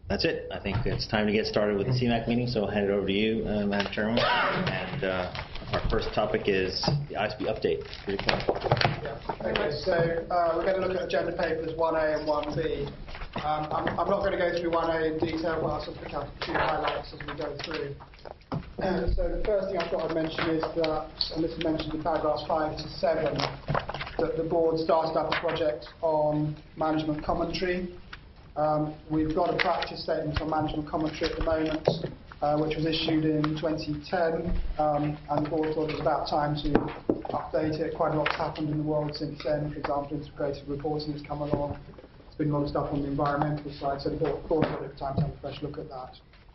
That's it. I think it's time to get started with the CMAC meeting, so I'll hand it over to you, Madam Chairman. And our first topic is the ISB update. Okay, so we're going to look at agenda papers 1A and 1B. I'm not going to go through 1A in detail, but I'll sort of pick out a few highlights as we go through. So the first thing I thought I'd mention is that, and this is mentioned in paragraphs 5 to 7, that the board started up a project on management commentary. We've got a practice statement on management commentary at the moment, which was issued in 2010, and the board thought it was about time to update it. Quite a lot's happened in the world since then. For example, integrated reporting has come along. There's been a lot of stuff on the environmental side, so the board thought it was time to have a fresh look at that.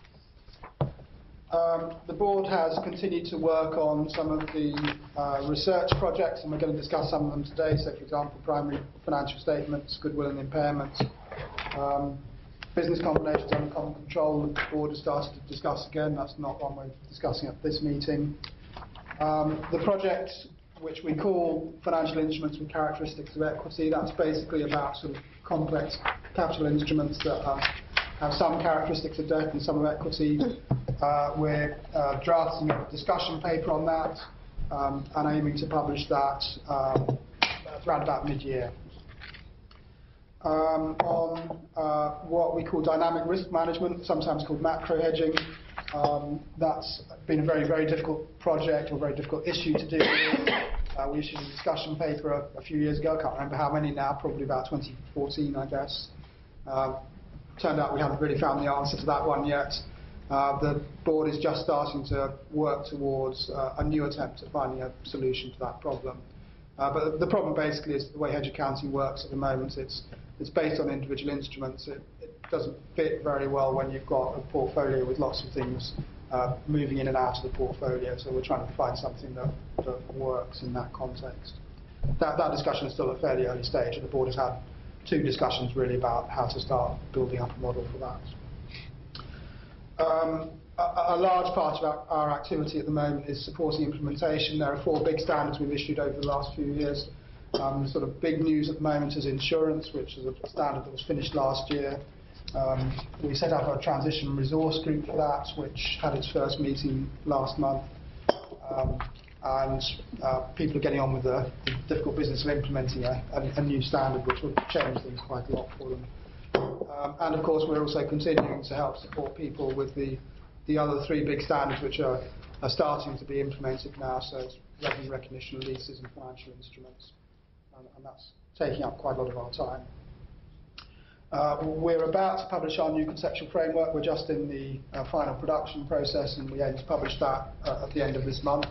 The board has continued to work on some of the research projects, and we're going to discuss some of them today. So, for example, primary financial statements, goodwill and impairments, business combinations under common control. The board has started to discuss again. That's not one we're discussing at this meeting. The project, which we call financial instruments with characteristics of equity, that's basically about sort of complex capital instruments that have some characteristics of debt and some of equity. We're drafting a discussion paper on that and aiming to publish that around about mid-year. On what we call dynamic risk management, sometimes called macro hedging, that's been a very, very difficult project or very difficult issue to do with. We issued a discussion paper a few years ago. I can't remember how many now, probably about 2014, I guess. Turned out we haven't really found the answer to that one yet. The board is just starting to work towards a new attempt at finding a solution to that problem. But the problem basically is the way hedge accounting works at the moment. It's based on individual instruments. It doesn't fit very well when you've got a portfolio with lots of things moving in and out of the portfolio. So we're trying to find something that works in that context. That discussion is still at a fairly early stage, and the board has had 2 discussions really about how to start building up a model for that. A large part of our activity at the moment is supporting implementation. There are 4 big standards we've issued over the last few years. The sort of big news at the moment is insurance, which is a standard that was finished last year. We set up a transition resource group for that, which had its first meeting last month. And people are getting on with the difficult business of implementing a new standard, which will change things quite a lot for them. And of course, we're also continuing to help support people with the other 3 big standards, which are starting to be implemented now. So it's revenue recognition, leases, and financial instruments, and that's taking up quite a lot of our time. We're about to publish our new conceptual framework. We're just in the final production process, and we aim to publish that at the end of this month.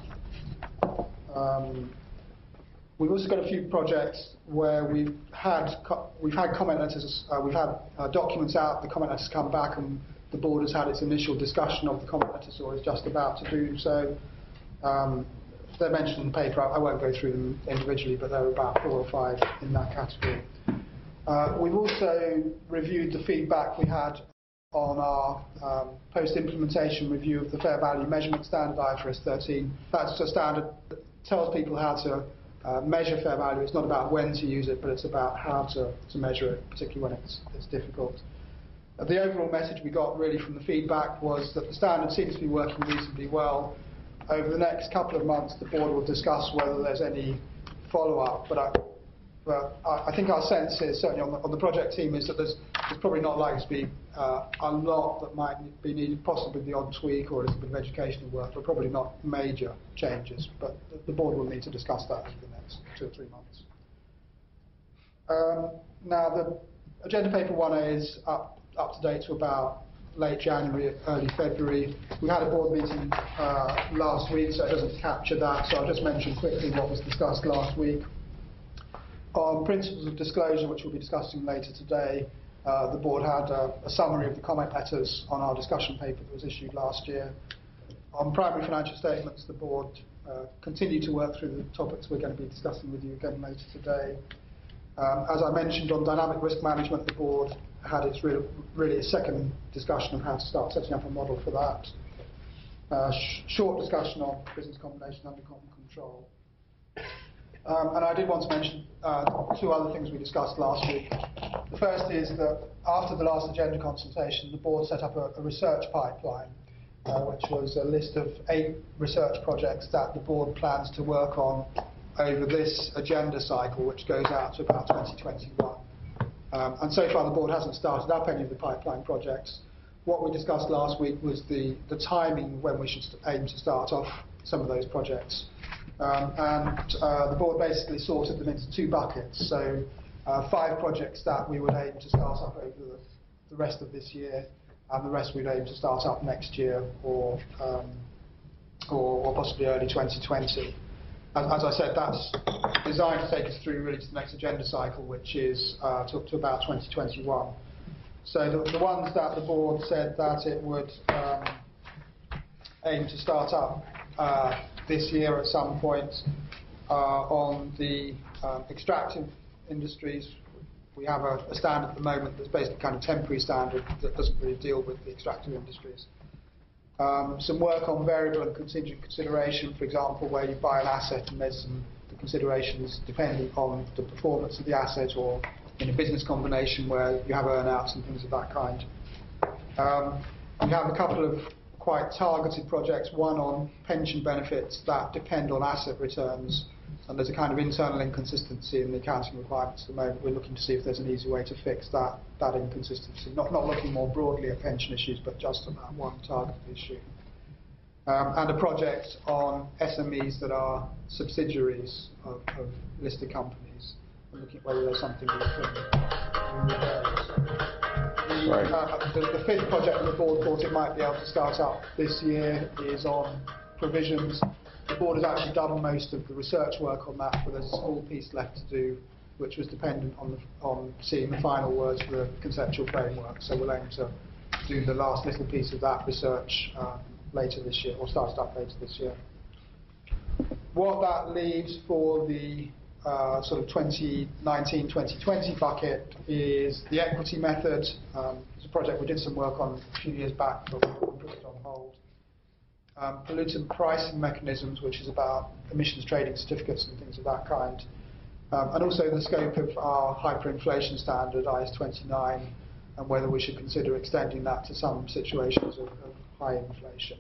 We've also got a few projects where we've had comment letters, we've had documents out, the comment letters come back, and the board has had its initial discussion of the comment letters, or is just about to do so. They're mentioned in the paper. I won't go through them individually, but there are about 4 or 5 in that category. We've also reviewed the feedback we had on our post-implementation review of the fair value measurement standard, IFRS 13. That's a standard that tells people how to measure fair value. It's not about when to use it, but it's about how to measure it, particularly when it's difficult. The overall message we got really from the feedback was that the standard seems to be working reasonably well. Over the next couple of months, the board will discuss whether there's any follow-up, but I think our sense is, certainly on the project team, is that there's probably not likely to be a lot that might be needed, possibly the odd tweak or a little bit of educational work, but probably not major changes. But the board will need to discuss that over the next 2 or 3 months. Now, the agenda paper 1A is up to date to about late January, early February. We had a board meeting last week, so it doesn't capture that. So I'll just mention quickly what was discussed last week. On principles of disclosure, which we'll be discussing later today, the board had a summary of the comment letters on our discussion paper that was issued last year. On primary financial statements, the board continued to work through the topics we're going to be discussing with you again later today. As I mentioned, on dynamic risk management, the board had its really a second discussion of how to start setting up a model for that. Short discussion on business combination under common control. And I did want to mention two other things we discussed last week. The first is that after the last agenda consultation, the board set up a research pipeline, which was a list of 8 research projects that the board plans to work on over this agenda cycle, which goes out to about 2021. And so far the board hasn't started up any of the pipeline projects. What we discussed last week was the timing when we should aim to start off some of those projects. The board basically sorted them into 2 buckets. So 5 projects that we would aim to start up over the rest of this year, and the rest we'd aim to start up next year or possibly early 2020. As I said, that's designed to take us through really to the next agenda cycle, which is to about 2021. So the ones that the board said that it would aim to start up this year at some point on the extractive industries. We have a standard at the moment that's basically kind of temporary standard that doesn't really deal with the extractive industries. Some work on variable and contingent consideration, for example, where you buy an asset and there's the considerations depending on the performance of the asset, or in a business combination where you have earn-outs and things of that kind. We have a couple of quite targeted projects, one on pension benefits that depend on asset returns, and there's a kind of internal inconsistency in the accounting requirements at the moment. We're looking to see if there's an easy way to fix that inconsistency, not looking more broadly at pension issues, but just on that one targeted issue. And a project on SMEs that are subsidiaries of listed companies, and looking at whether there's something we can do with those. The 5th project that the board thought it might be able to start up this year is on provisions. The board has actually done most of the research work on that, but there's a small piece left to do, which was dependent on seeing the final words for the conceptual framework. So we'll aim to do the last little piece of that research later this year, or start it up later this year. What that leaves for the sort of 2019-2020 bucket is the equity method. It's a project we did some work on a few years back, but we put it on hold. Pollutant pricing mechanisms, which is about emissions trading certificates and things of that kind. And also the scope of our hyperinflation standard, IS29, and whether we should consider extending that to some situations of high inflation.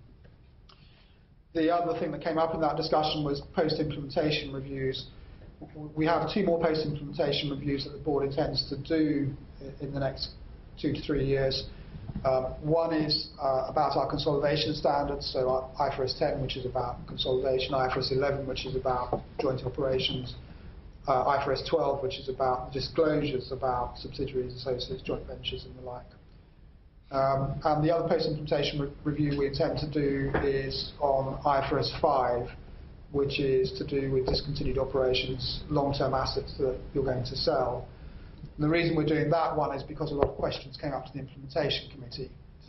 The other thing that came up in that discussion was post-implementation reviews. We have 2 more post-implementation reviews that the board intends to do in the next 2 to 3 years. One is about our consolidation standards, so IFRS 10, which is about consolidation, IFRS 11, which is about joint operations, IFRS 12, which is about disclosures about subsidiaries, associates, joint ventures, and the like. And the other post-implementation review we intend to do is on IFRS 5, which is to do with discontinued operations, long-term assets that you're going to sell. And the reason we're doing that one is because a lot of questions came up to the interpretation committee,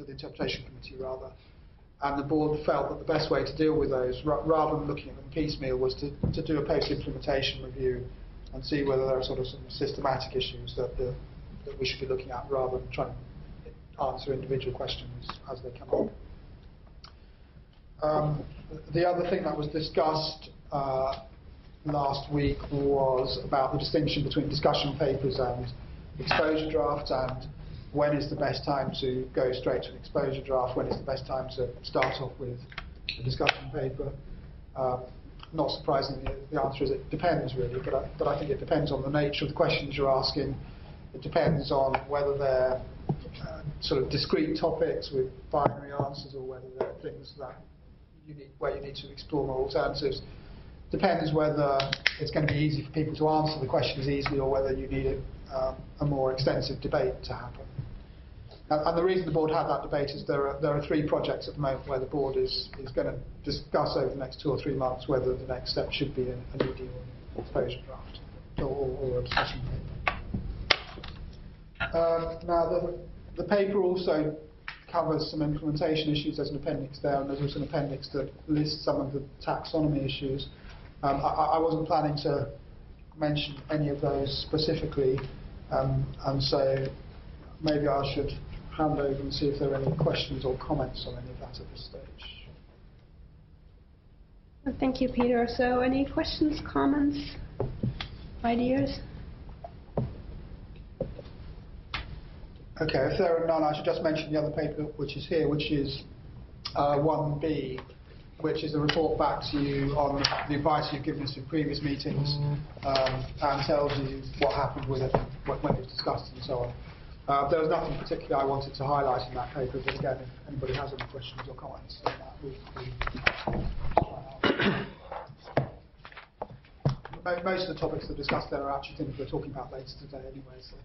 and the board felt that the best way to deal with those, rather than looking at them piecemeal, was to do a post-implementation review and see whether there are sort of some systematic issues that we should be looking at, rather than trying to answer individual questions as they come up. The other thing that was discussed last week was about the distinction between discussion papers and exposure drafts, and when is the best time to go straight to an exposure draft, when is the best time to start off with a discussion paper. Not surprisingly, the answer is it depends really, but I think it depends on the nature of the questions you're asking. It depends on whether they're sort of discrete topics with binary answers, or whether they're things that where you need to explore more alternatives. Depends whether it's going to be easy for people to answer the questions easily, or whether you need a more extensive debate to happen. And the reason the board had that debate is there are 3 projects at the moment where the board is going to discuss over the next 2 or 3 months whether the next step should be an ED or exposure draft or a discussion paper. Now the paper also covers some implementation issues. There's an appendix there, and there's also an appendix that lists some of the taxonomy issues. I wasn't planning to mention any of those specifically, and so maybe I should hand over and see if there are any questions or comments on any of that at this stage. Well, thank you, Peter. So any questions, comments, ideas? Okay, if there are none, I should just mention the other paper which is here, which is 1B, which is a report back to you on the advice you've given us in previous meetings, and tells you what happened with it, when it was discussed and so on. There was nothing particular I wanted to highlight in that paper, but again, if anybody has any questions or comments on that, most of the topics that are discussed there are actually things we're talking about later today anyway. So.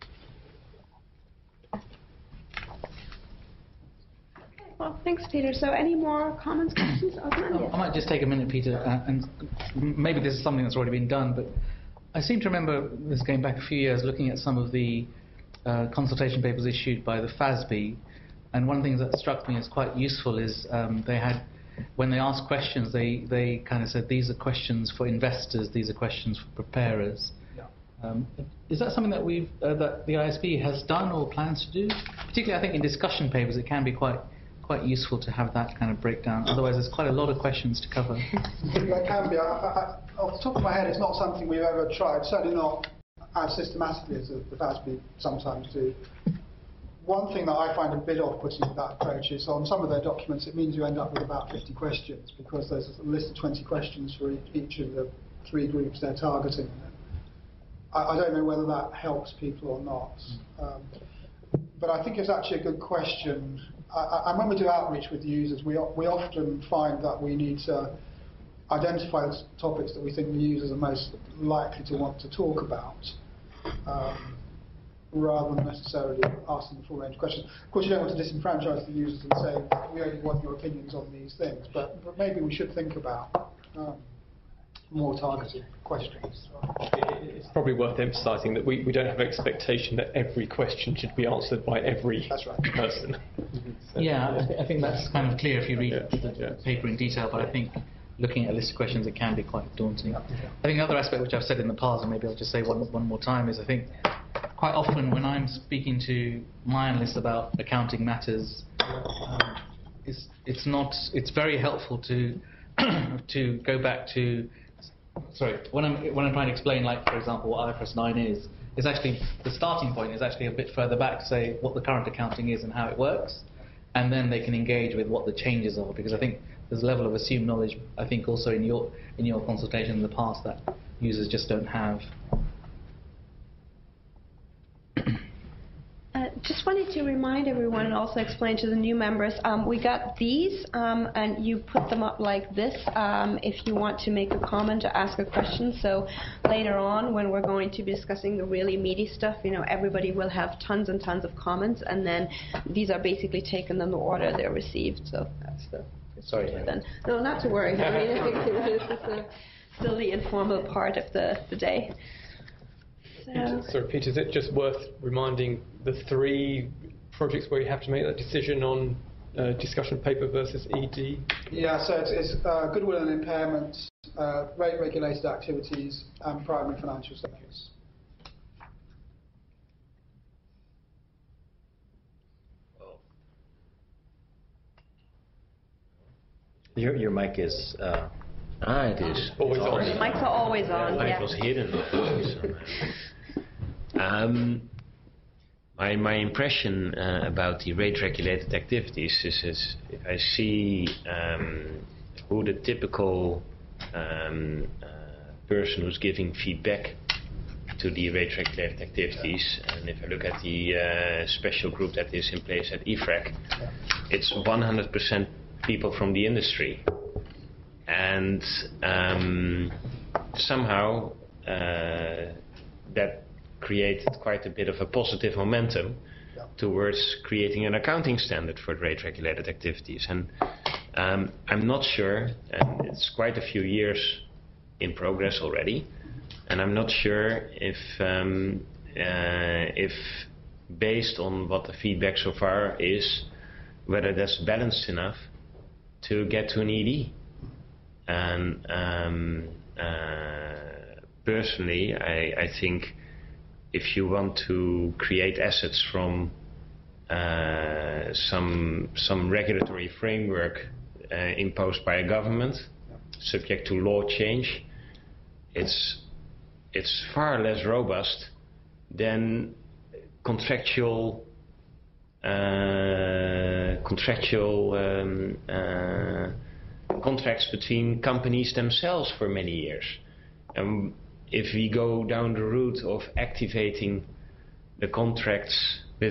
Well, thanks, Peter. So any more comments, questions? I might just take a minute, Peter, and maybe this is something that's already been done, but I seem to remember, this going back a few years, looking at some of the consultation papers issued by the FASB, and one of the things that struck me as quite useful is they had, when they asked questions, they kind of said, these are questions for investors, these are questions for preparers. Yeah. Is that something that that the ISB has done or plans to do? Particularly, I think in discussion papers, it can be quite useful to have that kind of breakdown. Otherwise, there's quite a lot of questions to cover. That can be. Off the top of my head, it's not something we've ever tried, certainly not as systematically as the FASB sometimes do. One thing that I find a bit off-putting with that approach is on some of their documents it means you end up with about 50 questions because there's a list of 20 questions for each of the 3 groups they're targeting. I don't know whether that helps people or not. But I think it's actually a good question. And when we do outreach with users, we often find that we need to identify the topics that we think the users are most likely to want to talk about, rather than necessarily asking the full range of questions. Of course, you don't want to disenfranchise the users and say, we only want your opinions on these things, but maybe we should think about more targeted questions. It's probably worth emphasising that we don't have an expectation that every question should be answered by every person. So, yeah, I think that's kind of clear if you read the paper in detail, but I think looking at a list of questions, it can be quite daunting. I think another aspect which I've said in the past, and maybe I'll just say one more time, is I think quite often when I'm speaking to my analysts about accounting matters, it's very helpful to to go back to. Sorry, when I'm trying to explain, like for example, what IFRS 9 is actually the starting point is actually a bit further back to say what the current accounting is and how it works, and then they can engage with what the changes are, because I think there's a level of assumed knowledge, I think also in your consultation in the past that users just don't have. Just wanted to remind everyone and also explain to the new members, we got these and you put them up like this if you want to make a comment or ask a question. So later on when we're going to be discussing the really meaty stuff, everybody will have tons and tons of comments, and then these are basically taken in the order they're received. So that's the procedure then. No, not to worry. I mean, this is still the informal part of the day. So, Peter, is it just worth reminding the 3 projects where you have to make that decision on discussion paper versus ED? Yeah, so it's goodwill and impairment, rate-regulated activities, and primary financial statements. Your mic is... it is. Always on. Mics are always on, Mine yeah. was hidden. My impression about the rate-regulated activities is if I see who the typical person who's giving feedback to the rate-regulated activities, and if I look at the special group that is in place at IFRAC, it's 100% people from the industry. And somehow that created quite a bit of a positive momentum towards creating an accounting standard for rate-regulated activities. And I'm not sure, and it's quite a few years in progress already, and I'm not sure if based on what the feedback so far is, whether that's balanced enough to get to an ED. And personally, I think if you want to create assets from some regulatory framework imposed by a government, subject to law change, it's far less robust than contractual contracts between companies themselves for many years. If we go down the route of activating the contracts with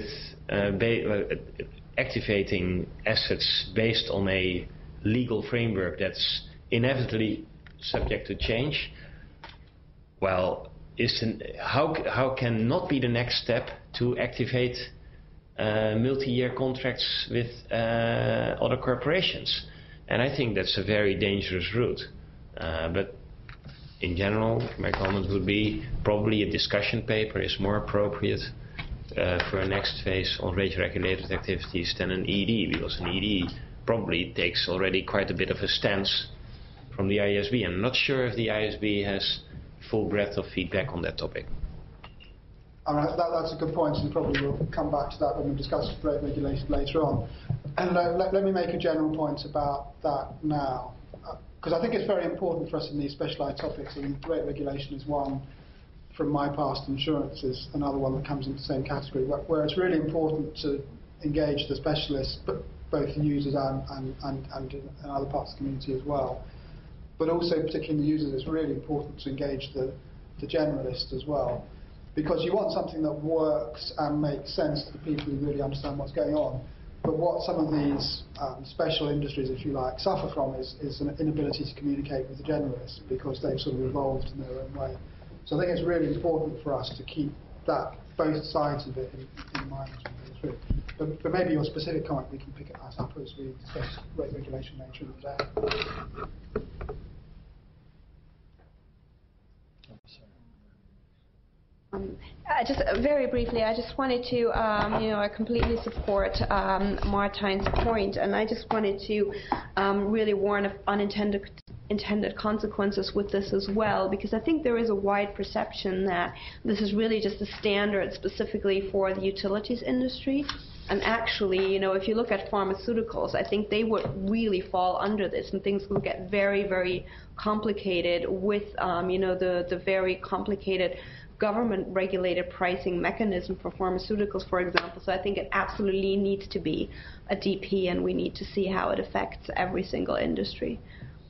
activating assets based on a legal framework that's inevitably subject to change, well, how can not be the next step to activate multi-year contracts with other corporations? And I think that's a very dangerous route. But in general, my comment would be probably a discussion paper is more appropriate for a next phase on rate-regulated activities than an ED, because an ED probably takes already quite a bit of a stance from the IASB. I'm not sure if the IASB has full breadth of feedback on that topic. That's a good point, and probably we'll come back to that when we discuss rate regulation later on. And let me make a general point about that now, because I think it's very important for us in these specialised topics. I mean, rate regulation is one from my past, insurance is another one that comes into the same category, where it's really important to engage the specialists, both the users and other parts of the community as well. But also, particularly in the users, it's really important to engage the generalists as well, because you want something that works and makes sense to the people who really understand what's going on. But what some of these special industries, if you like, suffer from is an inability to communicate with the generalists, because they've sort of evolved in their own way. So I think it's really important for us to keep that, both sides of it, in mind as we go through. But maybe your specific comment, we can pick it up as we discuss rate regulation later in the day. Just very briefly, I just wanted to, I completely support Martijn's point, and I just wanted to really warn of unintended consequences with this as well, because I think there is a wide perception that this is really just a standard specifically for the utilities industry. And actually, if you look at pharmaceuticals, I think they would really fall under this, and things will get very, very complicated with, the very complicated government-regulated pricing mechanism for pharmaceuticals, for example. So I think it absolutely needs to be a DP, and we need to see how it affects every single industry.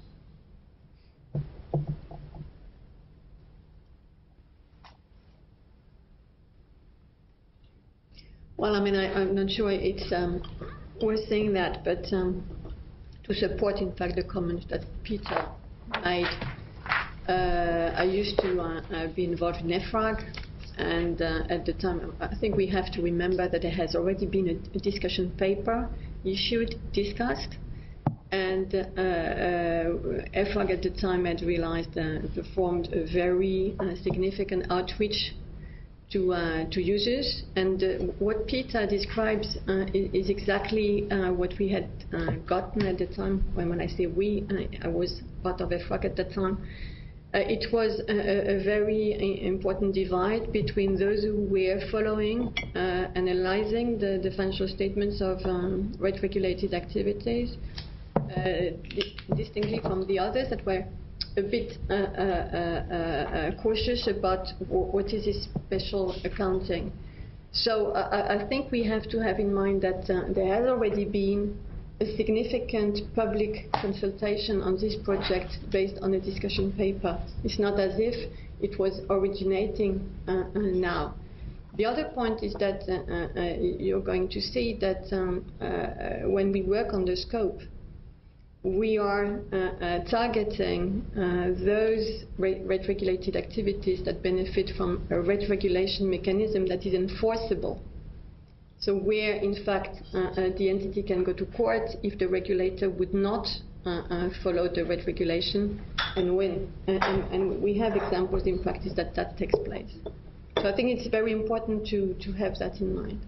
Well, I mean, I'm not sure it's worth saying that, but to support, in fact, the comments that Peter made, I used to be involved in EFRAG, and at the time, I think we have to remember that there has already been a discussion paper issued, discussed, and EFRAG at the time had realized performed a very significant outreach to users, and what Peter describes is exactly what we had gotten at the time. When I say we, I was part of EFRAG at the time. It was a very important divide between those who were following, analyzing the financial statements of rate-regulated activities, distinctly from the others that were a bit cautious about what is this special accounting. So I think we have to have in mind that there has already been a significant public consultation on this project based on a discussion paper. It's not as if it was originating now. The other point is that you're going to see that when we work on the scope, we are targeting those rate-regulated activities that benefit from a rate regulation mechanism that is enforceable. So where, in fact, the entity can go to court if the regulator would not follow the rate regulation and win. And we have examples in practice that takes place. So I think it's very important to have that in mind.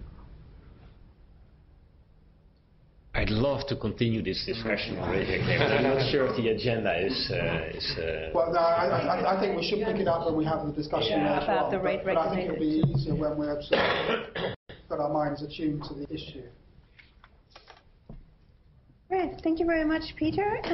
I'd love to continue this discussion on rate regulation, but I'm not sure if the agenda is Well, no, I think we should pick it up when we have the discussion later about on. the rate but I think it'll be regulated. easier when we're sort of got our minds attuned to the issue. Great. Thank you very much, Peter.